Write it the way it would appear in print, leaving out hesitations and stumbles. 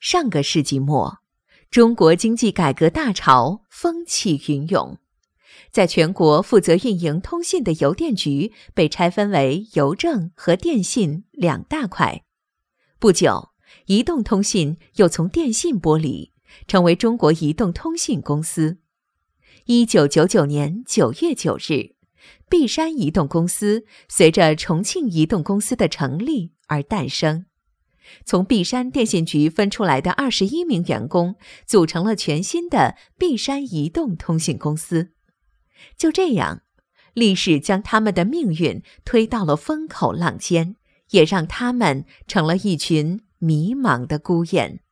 上个世纪末，中国经济改革大潮风起云涌，在全国负责运营通信的邮电局被拆分为邮政和电信两大块。不久，移动通信又从电信剥离，成为中国移动通信公司。1999年9月9日，璧山移动公司随着重庆移动公司的成立而诞生。从璧山电信局分出来的21名员工组成了全新的璧山移动通信公司。就这样，历史将他们的命运推到了风口浪尖，也让他们成了一群迷茫的孤雁。